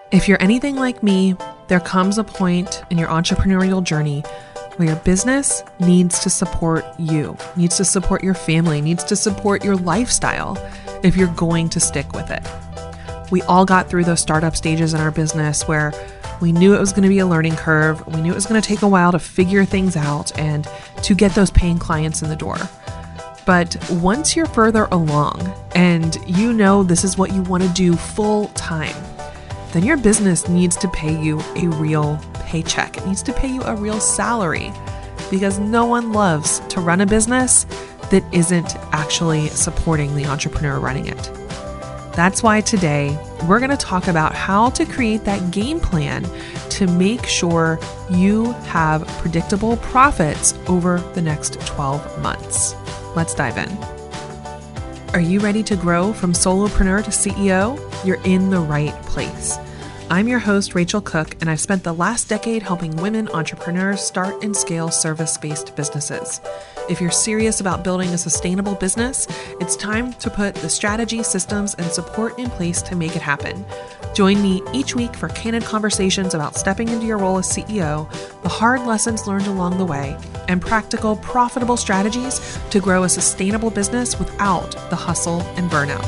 If you're anything like me, there comes a point in your entrepreneurial journey where your business needs to support you, needs to support your family, needs to support your lifestyle if you're going to stick with it. We all got through those startup stages in our business where we knew it was going to be a learning curve. We knew it was going to take a while to figure things out and to get those paying clients in the door. But once you're further along and you know this is what you want to do full time, then your business needs to pay you a real paycheck. It needs to pay you a real salary because no one loves to run a business that isn't actually supporting the entrepreneur running it. That's why today we're going to talk about how to create that game plan to make sure you have predictable profits over the next 12 months. Let's dive in. Are you ready to grow from solopreneur to CEO? You're in the right place. I'm your host, Rachel Cook, and I've spent the last decade helping women entrepreneurs start and scale service-based businesses. If you're serious about building a sustainable business, it's time to put the strategy, systems, and support in place to make it happen. Join me each week for candid conversations about stepping into your role as CEO, the hard lessons learned along the way, and practical, profitable strategies to grow a sustainable business without the hustle and burnout.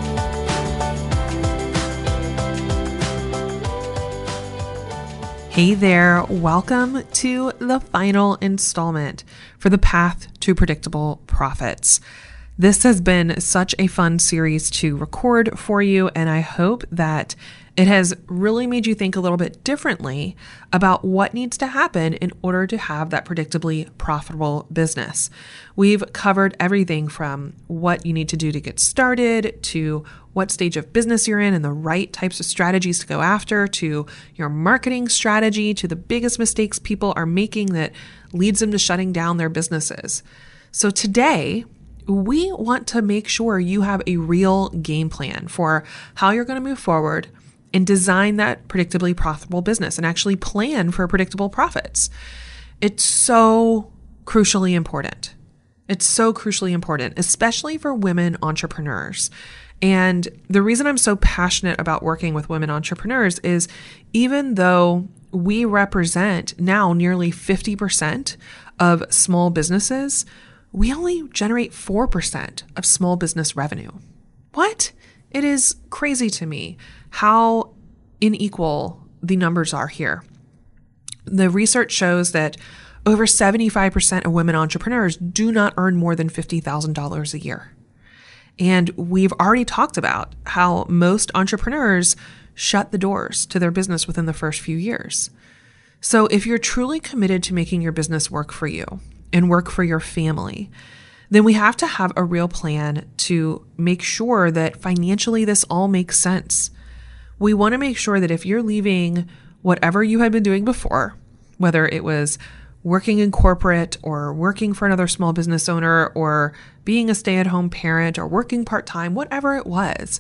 Hey there, welcome to the final installment for the Path to Predictable Profits. This has been such a fun series to record for you, and I hope that it has really made you think a little bit differently about what needs to happen in order to have that predictably profitable business. We've covered everything from what you need to do to get started, to what stage of business you're in and the right types of strategies to go after, to your marketing strategy, to the biggest mistakes people are making that leads them to shutting down their businesses. So today, we want to make sure you have a real game plan for how you're going to move forward and design that predictably profitable business and actually plan for predictable profits. It's so crucially important. It's so crucially important, especially for women entrepreneurs. And the reason I'm so passionate about working with women entrepreneurs is even though we represent now nearly 50% of small businesses, we only generate 4% of small business revenue. What? It is crazy to me how unequal the numbers are here. The research shows that over 75% of women entrepreneurs do not earn more than $50,000 a year. And we've already talked about how most entrepreneurs shut the doors to their business within the first few years. So if you're truly committed to making your business work for you and work for your family, then we have to have a real plan to make sure that financially this all makes sense. We want to make sure that if you're leaving whatever you had been doing before, whether it was working in corporate or working for another small business owner or being a stay-at-home parent or working part-time, whatever it was,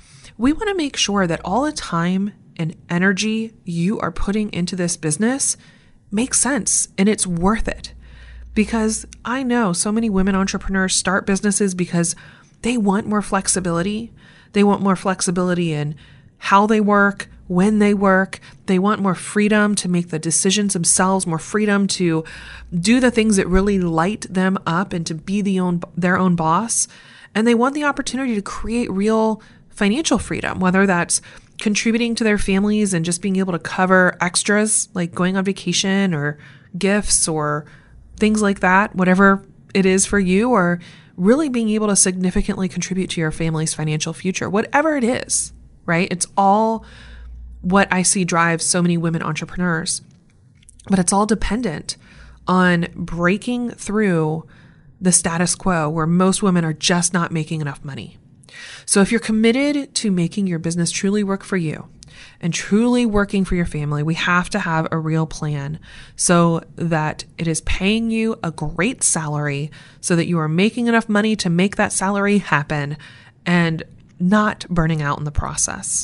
we want to make sure that all the time and energy you are putting into this business makes sense and it's worth it. Because I know so many women entrepreneurs start businesses because they want more flexibility. They want more flexibility in how they work, when they work. They want more freedom to make the decisions themselves, more freedom to do the things that really light them up and to be their own boss. And they want the opportunity to create real financial freedom, whether that's contributing to their families and just being able to cover extras like going on vacation or gifts or things like that, whatever it is for you, or really being able to significantly contribute to your family's financial future, whatever it is, right? It's all what I see drives so many women entrepreneurs, but it's all dependent on breaking through the status quo where most women are just not making enough money. So if you're committed to making your business truly work for you and truly working for your family, we have to have a real plan so that it is paying you a great salary so that you are making enough money to make that salary happen and not burning out in the process.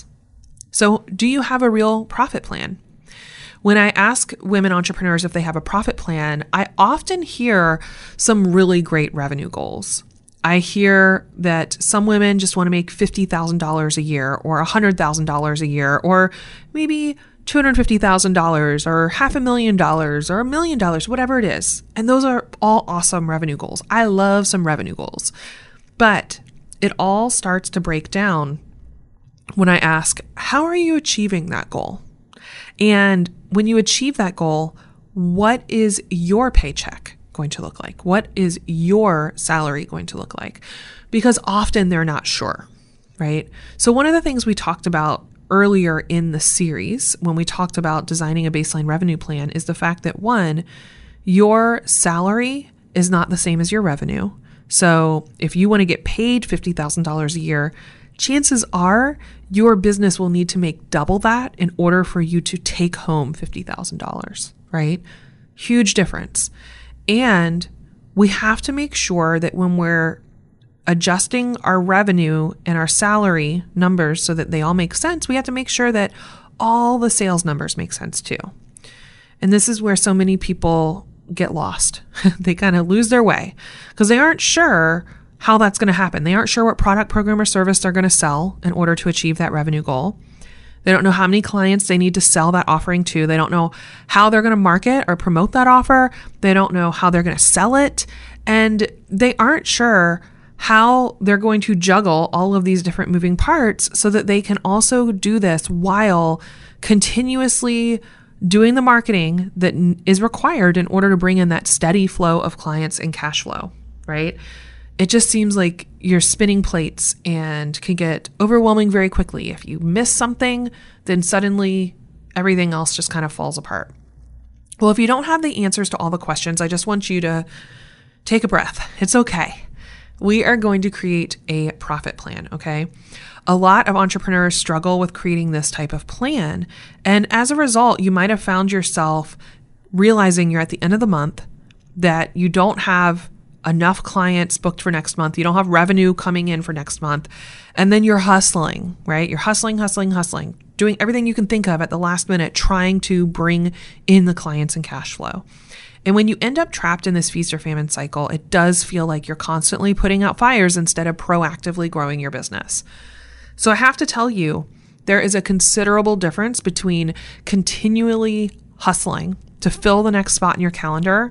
So do you have a real profit plan? When I ask women entrepreneurs if they have a profit plan, I often hear some really great revenue goals. I hear that some women just want to make $50,000 a year or $100,000 a year, or maybe $250,000 or $500,000 or $1 million, whatever it is. And those are all awesome revenue goals. I love some revenue goals, but it all starts to break down when I ask, how are you achieving that goal? And when you achieve that goal, what is your paycheck going to look like? What is your salary going to look like? Because often they're not sure, right? So one of the things we talked about earlier in the series when we talked about designing a baseline revenue plan is the fact that, one, your salary is not the same as your revenue. So if you want to get paid $50,000 a year, chances are your business will need to make double that in order for you to take home $50,000, right? Huge difference. And we have to make sure that when we're adjusting our revenue and our salary numbers so that they all make sense, we have to make sure that all the sales numbers make sense too. And this is where so many people get lost. They kind of lose their way because they aren't sure how that's going to happen. They aren't sure what product, program, or service they're going to sell in order to achieve that revenue goal. They don't know how many clients they need to sell that offering to. They don't know how they're going to market or promote that offer. They don't know how they're going to sell it. And they aren't sure how they're going to juggle all of these different moving parts so that they can also do this while continuously doing the marketing that is required in order to bring in that steady flow of clients and cash flow, right? It just seems like you're spinning plates and can get overwhelming very quickly. If you miss something, then suddenly everything else just kind of falls apart. Well, if you don't have the answers to all the questions, I just want you to take a breath. It's okay. We are going to create a profit plan, okay? A lot of entrepreneurs struggle with creating this type of plan. And as a result, you might have found yourself realizing you're at the end of the month, that you don't have enough clients booked for next month. You don't have revenue coming in for next month. And then you're hustling, right? You're hustling, doing everything you can think of at the last minute, trying to bring in the clients and cash flow. And when you end up trapped in this feast or famine cycle, it does feel like you're constantly putting out fires instead of proactively growing your business. So I have to tell you, there is a considerable difference between continually hustling to fill the next spot in your calendar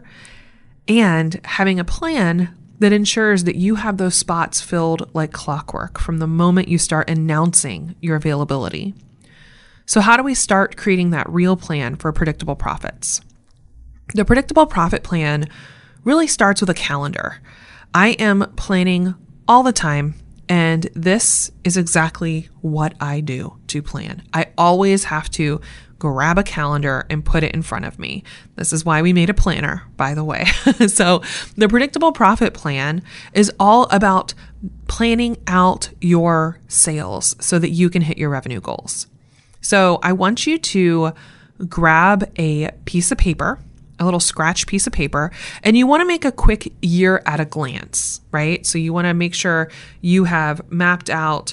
and having a plan that ensures that you have those spots filled like clockwork from the moment you start announcing your availability. So how do we start creating that real plan for predictable profits? The predictable profit plan really starts with a calendar. I am planning all the time, and this is exactly what I do to plan. I always have to grab a calendar and put it in front of me. This is why we made a planner, by the way. So the predictable profit plan is all about planning out your sales so that you can hit your revenue goals. So I want you to grab a piece of paper, a little scratch piece of paper, and you want to make a quick year at a glance, right? So you want to make sure you have mapped out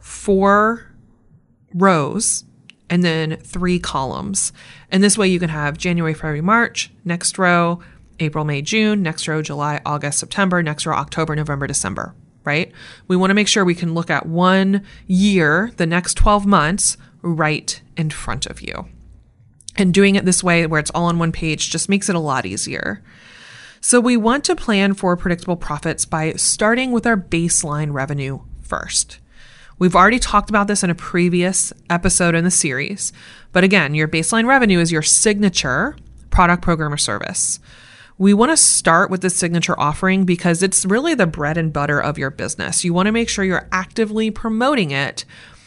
4 rows and then 3 columns. And this way you can have January, February, March, next row, April, May, June, next row, July, August, September, next row, October, November, December, right? We want to make sure we can look at one year, the next 12 months, right in front of you. And doing it this way where it's all on one page just makes it a lot easier. So we want to plan for predictable profits by starting with our baseline revenue first. We've already talked about this in a previous episode in the series. But again, your baseline revenue is your signature product, program, or service. We want to start with the signature offering because it's really the bread and butter of your business. You want to make sure you're actively promoting it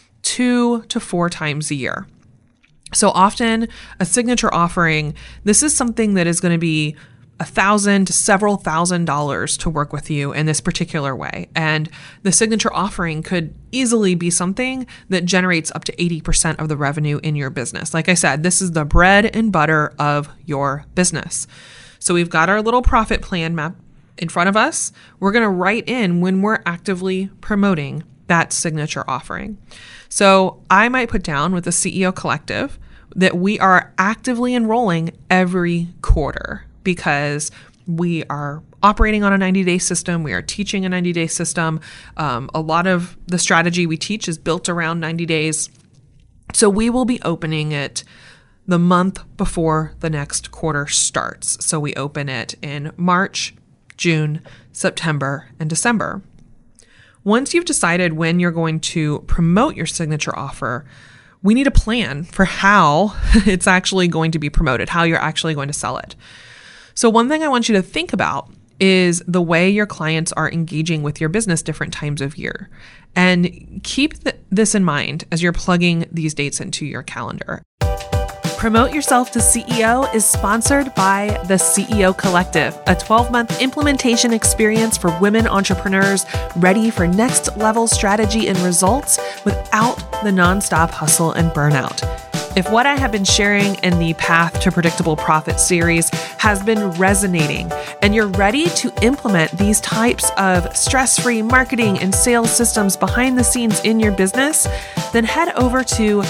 2 to 4 times a year. So often a signature offering, this is something that is going to be $1,000 to several $1,000s to work with you in this particular way. And the signature offering could easily be something that generates up to 80% of the revenue in your business. Like I said, this is the bread and butter of your business. So we've got our little profit plan map in front of us. We're going to write in when we're actively promoting that signature offering. So I might put down with the CEO Collective that we are actively enrolling every quarter because we are operating on a 90-day system. We are teaching a 90-day system. A lot of the strategy we teach is built around 90 days. So we will be opening it the month before the next quarter starts. So we open it in March, June, September, and December. Once you've decided when you're going to promote your signature offer, we need a plan for how it's actually going to be promoted, how you're actually going to sell it. So one thing I want you to think about is the way your clients are engaging with your business different times of year. And keep this in mind as you're plugging these dates into your calendar. Promote Yourself to CEO is sponsored by the CEO Collective, a 12-month implementation experience for women entrepreneurs ready for next level strategy and results without the nonstop hustle and burnout. If what I have been sharing in the Path to Predictable Profit series has been resonating and you're ready to implement these types of stress-free marketing and sales systems behind the scenes in your business, then head over to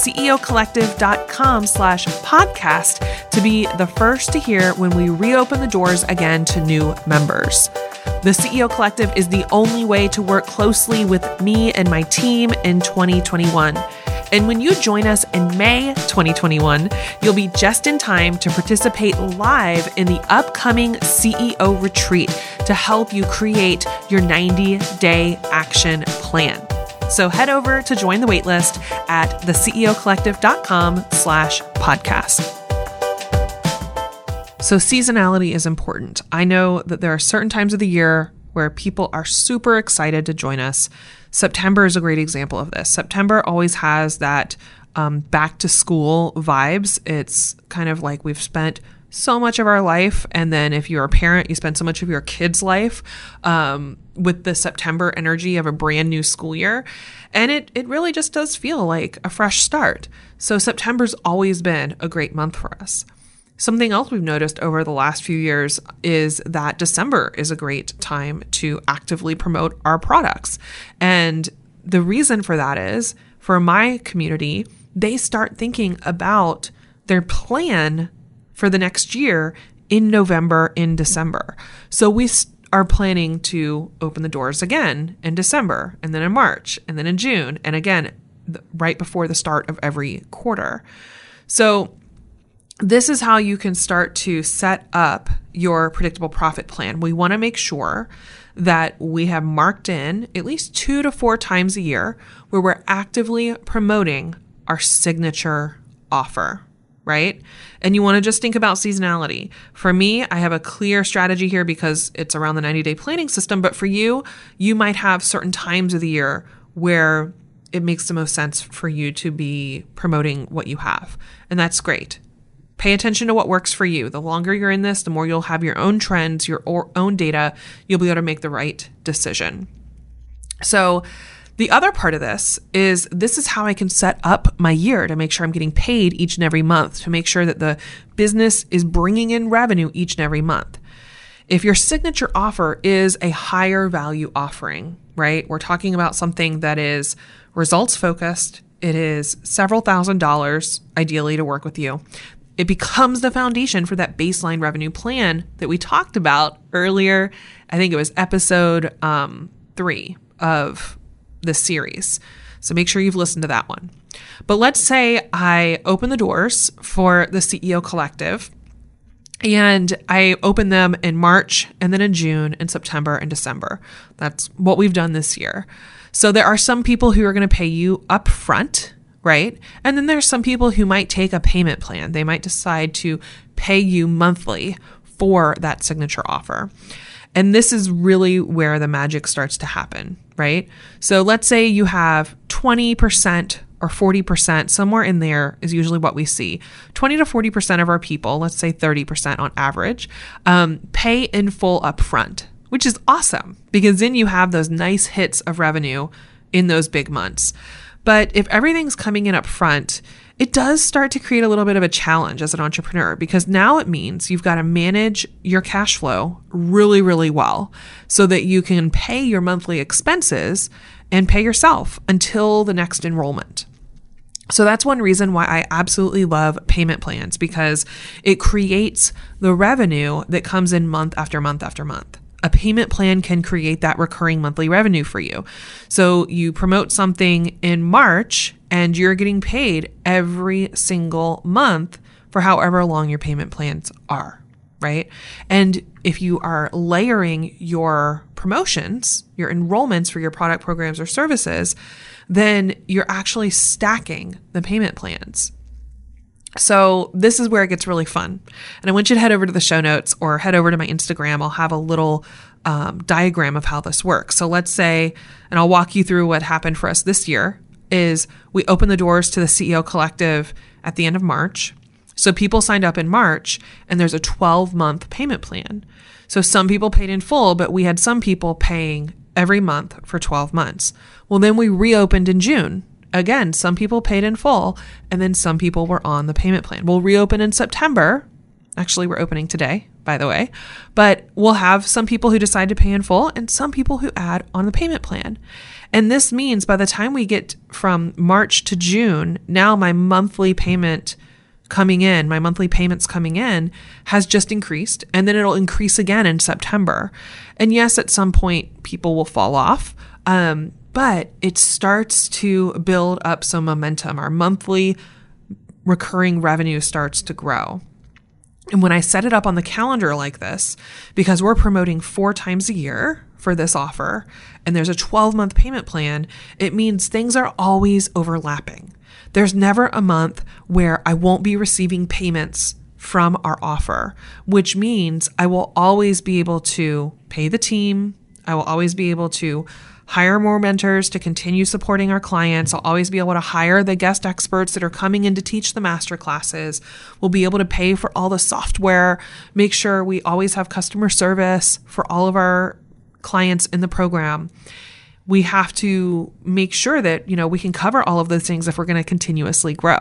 theceocollective.com/podcast to be the first to hear when we reopen the doors again to new members. The CEO Collective is the only way to work closely with me and my team in 2021. And when you join us in May 2021, you'll be just in time to participate live in the upcoming CEO retreat to help you create your 90-day action plan. So head over to join the waitlist at theceocollective.com/podcast. So seasonality is important. I know that there are certain times of the year where people are super excited to join us. September is a great example of this. September always has that back to school vibes. It's kind of like we've spent so much of our life. And then if you're a parent, you spend so much of your kid's life with the September energy of a brand new school year. And it really just does feel like a fresh start. So September's always been a great month for us. Something else we've noticed over the last few years is that December is a great time to actively promote our products. And the reason for that is, for my community, they start thinking about their plan for the next year in November, in December. So we are planning to open the doors again in December, and then in March, and then in June, and again, right before the start of every quarter. So this is how you can start to set up your predictable profit plan. We want to make sure that we have marked in at least 2 to 4 times a year where we're actively promoting our signature offer, right? And you want to just think about seasonality. For me, I have a clear strategy here because it's around the 90-day planning system. But for you, you might have certain times of the year where it makes the most sense for you to be promoting what you have. And that's great. Pay attention to what works for you. The longer you're in this, the more you'll have your own trends, your own data. You'll be able to make the right decision. So the other part of this is how I can set up my year to make sure I'm getting paid each and every month, to make sure that the business is bringing in revenue each and every month. If your signature offer is a higher value offering, right? We're talking about something that is results focused. It is several $1,000s ideally to work with you. It becomes the foundation for that baseline revenue plan that we talked about earlier. I think it was episode 3 of this series. So make sure you've listened to that one. But let's say I open the doors for the CEO Collective, and I open them in March, and then in June, and September, and December. That's what we've done this year. So there are some people who are going to pay you up front, right? And then there's some people who might take a payment plan. They might decide to pay you monthly for that signature offer. And this is really where the magic starts to happen, right? So let's say you have 20% or 40%, somewhere in there is usually what we see. 20 to 40% of our people, let's say 30% on average, pay in full upfront, which is awesome because then you have those nice hits of revenue in those big months. But if everything's coming in up front, it does start to create a little bit of a challenge as an entrepreneur because now it means you've got to manage your cash flow really, really well so that you can pay your monthly expenses and pay yourself until the next enrollment. So that's one reason why I absolutely love payment plans, because it creates the revenue that comes in month after month after month. A payment plan can create that recurring monthly revenue for you. So you promote something in March and you're getting paid every single month for however long your payment plans are, right? And if you are layering your promotions, your enrollments for your product, programs, or services, then you're actually stacking the payment plans. So this is where it gets really fun. And I want you to head over to the show notes or head over to my Instagram. I'll have a little diagram of how this works. So let's say, and I'll walk you through what happened for us this year, is we opened the doors to the CEO Collective at the end of March. So people signed up in March and there's a 12-month payment plan. So some people paid in full, but we had some people paying every month for 12 months. Well, then we reopened in June. Again, some people paid in full, and then some people were on the payment plan. We'll reopen in September. Actually, we're opening today, by the way. But we'll have some people who decide to pay in full and some people who add on the payment plan. And this means by the time we get from March to June, now my monthly payments coming in has just increased, and then it'll increase again in September. And yes, at some point, people will fall off. But it starts to build up some momentum. Our monthly recurring revenue starts to grow. And when I set it up on the calendar like this, because we're promoting 4 times a year for this offer, and there's a 12-month payment plan, it means things are always overlapping. There's never a month where I won't be receiving payments from our offer, which means I will always be able to pay the team. I will always be able to hire more mentors to continue supporting our clients. I'll always be able to hire the guest experts that are coming in to teach the master classes. We'll be able to pay for all the software, make sure we always have customer service for all of our clients in the program. We have to make sure that, we can cover all of those things if we're going to continuously grow.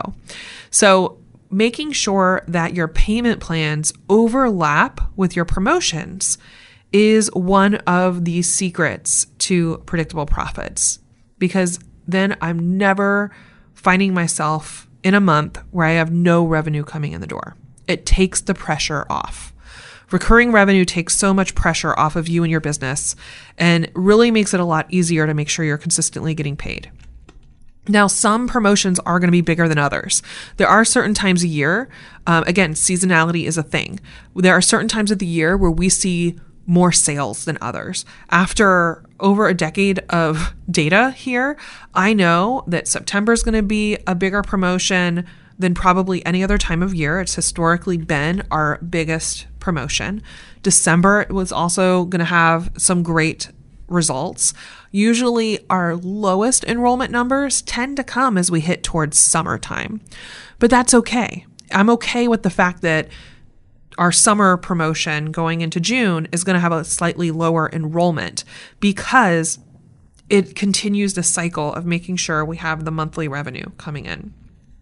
So making sure that your payment plans overlap with your promotions is one of the secrets to predictable profits, because then I'm never finding myself in a month where I have no revenue coming in the door. It takes the pressure off. Recurring revenue takes so much pressure off of you and your business and really makes it a lot easier to make sure you're consistently getting paid. Now, some promotions are going to be bigger than others. There are certain times a year, again, seasonality is a thing. There are certain times of the year where we see more sales than others. After over a decade of data here, I know that September is going to be a bigger promotion than probably any other time of year. It's historically been our biggest promotion. December was also going to have some great results. Usually our lowest enrollment numbers tend to come as we hit towards summertime, but that's okay. I'm okay with the fact that our summer promotion going into June is going to have a slightly lower enrollment, because it continues the cycle of making sure we have the monthly revenue coming in.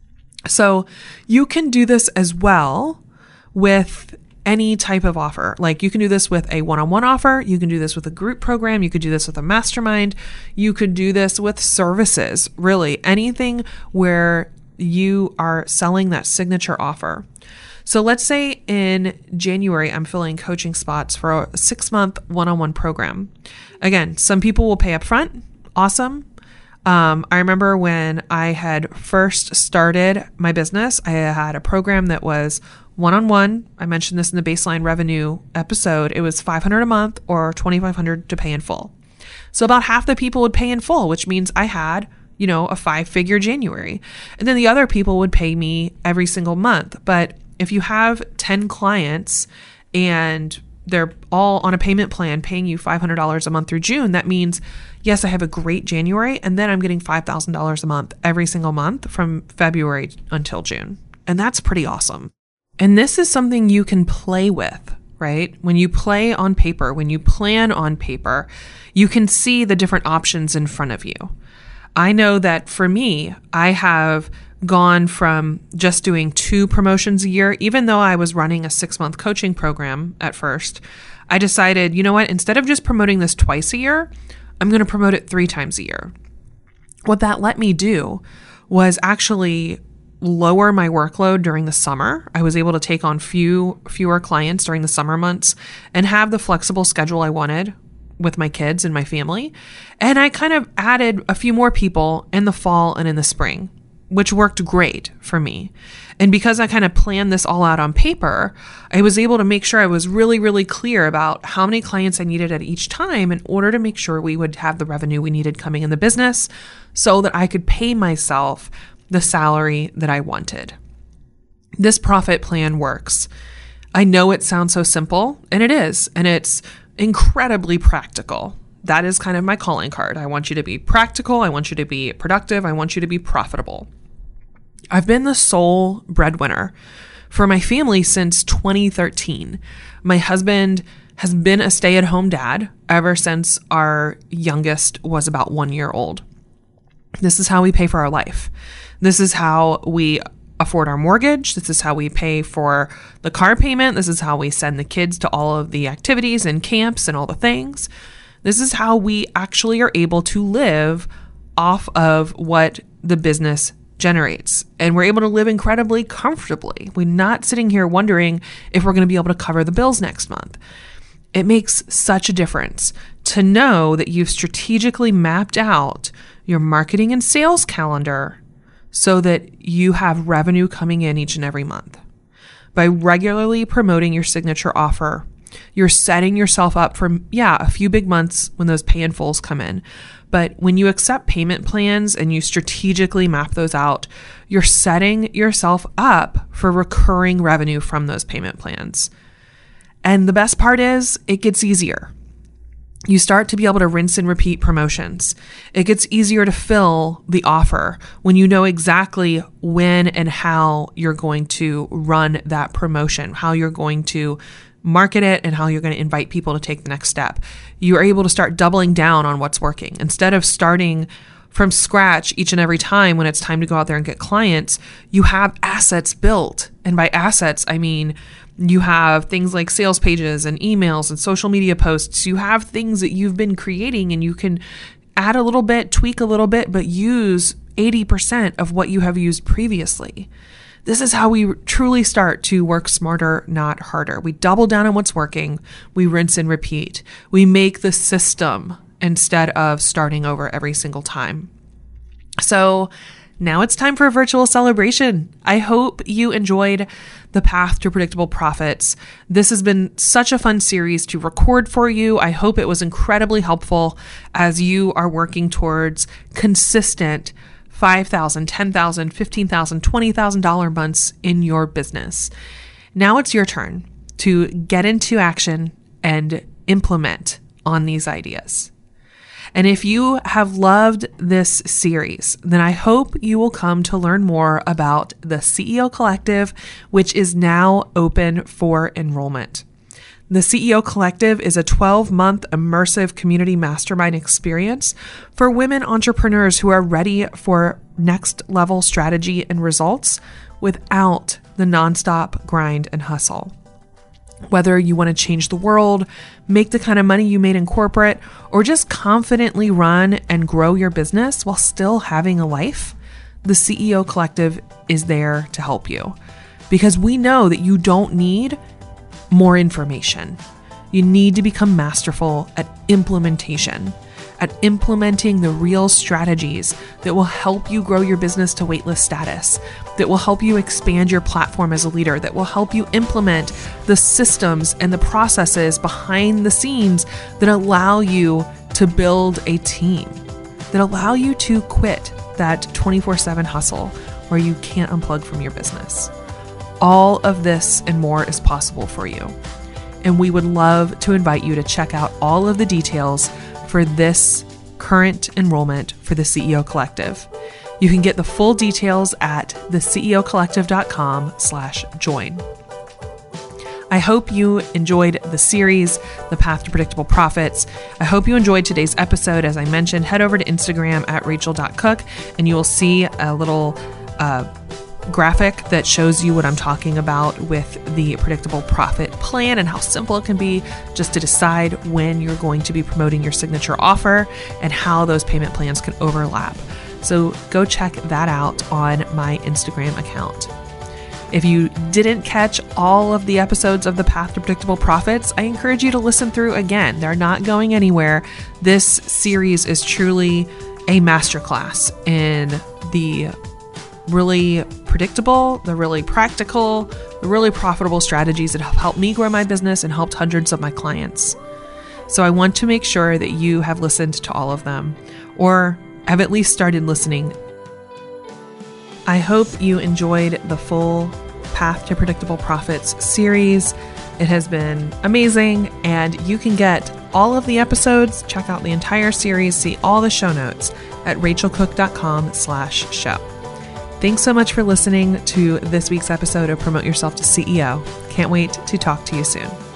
So you can do this as well with any type of offer. Like you can do this with a one-on-one offer. You can do this with a group program. You could do this with a mastermind. You could do this with services, really anything where you are selling that signature offer. So let's say in January, I'm filling coaching spots for a 6-month one-on-one program. Again, some people will pay up front. Awesome. I remember when I had first started my business, I had a program that was one-on-one. I mentioned this in the baseline revenue episode. It was $500 a month or $2,500 to pay in full. So about half the people would pay in full, which means I had, a 5-figure January. And then the other people would pay me every single month. But if you have 10 clients and they're all on a payment plan paying you $500 a month through June, that means, yes, I have a great January, and then I'm getting $5,000 a month every single month from February until June. And that's pretty awesome. And this is something you can play with, right? When you play on paper, when you plan on paper, you can see the different options in front of you. I know that for me, I have gone from just doing 2 promotions a year. Even though I was running a 6-month coaching program at first, I decided, you know what, instead of just promoting this twice a year, I'm going to promote it 3 times a year. What that let me do was actually lower my workload during the summer. I was able to take on fewer clients during the summer months and have the flexible schedule I wanted with my kids and my family. And I kind of added a few more people in the fall and in the spring, which worked great for me. And because I kind of planned this all out on paper, I was able to make sure I was really, really clear about how many clients I needed at each time in order to make sure we would have the revenue we needed coming in the business so that I could pay myself the salary that I wanted. This profit plan works. I know it sounds so simple, and it is, and it's incredibly practical. That is kind of my calling card. I want you to be practical. I want you to be productive. I want you to be profitable. I've been the sole breadwinner for my family since 2013. My husband has been a stay-at-home dad ever since our youngest was about 1 year old. This is how we pay for our life. This is how we afford our mortgage. This is how we pay for the car payment. This is how we send the kids to all of the activities and camps and all the things. This is how we actually are able to live off of what the business generates. And we're able to live incredibly comfortably. We're not sitting here wondering if we're going to be able to cover the bills next month. It makes such a difference to know that you've strategically mapped out your marketing and sales calendar so that you have revenue coming in each and every month. By regularly promoting your signature offer, you're setting yourself up for, a few big months when those pay in fulls come in. But when you accept payment plans and you strategically map those out, you're setting yourself up for recurring revenue from those payment plans. And the best part is it gets easier. You start to be able to rinse and repeat promotions. It gets easier to fill the offer when you know exactly when and how you're going to run that promotion, how you're going to market it, and how you're going to invite people to take the next step. You are able to start doubling down on what's working. Instead of starting from scratch each and every time when it's time to go out there and get clients, you have assets built. And by assets, I mean you have things like sales pages and emails and social media posts. You have things that you've been creating, and you can add a little bit, tweak a little bit, but use 80% of what you have used previously. This is how we truly start to work smarter, not harder. We double down on what's working. We rinse and repeat. We make the system instead of starting over every single time. So now it's time for a virtual celebration. I hope you enjoyed the Path to Predictable Profits. This has been such a fun series to record for you. I hope it was incredibly helpful as you are working towards consistent $5,000, $10,000, $15,000, $20,000 months in your business. Now it's your turn to get into action and implement on these ideas. And if you have loved this series, then I hope you will come to learn more about the CEO Collective, which is now open for enrollment. The CEO Collective is a 12-month immersive community mastermind experience for women entrepreneurs who are ready for next level strategy and results without the nonstop grind and hustle. Whether you want to change the world, make the kind of money you made in corporate, or just confidently run and grow your business while still having a life, the CEO Collective is there to help you. Because we know that you don't need more information. You need to become masterful at implementation, at implementing the real strategies that will help you grow your business to waitlist status, that will help you expand your platform as a leader, that will help you implement the systems and the processes behind the scenes that allow you to build a team, that allow you to quit that 24/7 hustle where you can't unplug from your business. All of this and more is possible for you. And we would love to invite you to check out all of the details for this current enrollment for the CEO Collective. You can get the full details at theceocollective.com/join. I hope you enjoyed the series, The Path to Predictable Profits. I hope you enjoyed today's episode. As I mentioned, head over to Instagram at rachel.cook and you will see a little graphic that shows you what I'm talking about with the predictable profit plan and how simple it can be just to decide when you're going to be promoting your signature offer and how those payment plans can overlap. So go check that out on my Instagram account. If you didn't catch all of the episodes of The Path to Predictable Profits, I encourage you to listen through again. They're not going anywhere. This series is truly a masterclass in the really predictable, the really practical, the really profitable strategies that have helped me grow my business and helped hundreds of my clients. So I want to make sure that you have listened to all of them, or have at least started listening. I hope you enjoyed the full Path to Predictable Profits series. It has been amazing, and you can get all of the episodes, check out the entire series, see all the show notes at rachelcook.com/show. Thanks so much for listening to this week's episode of Promote Yourself to CEO. Can't wait to talk to you soon.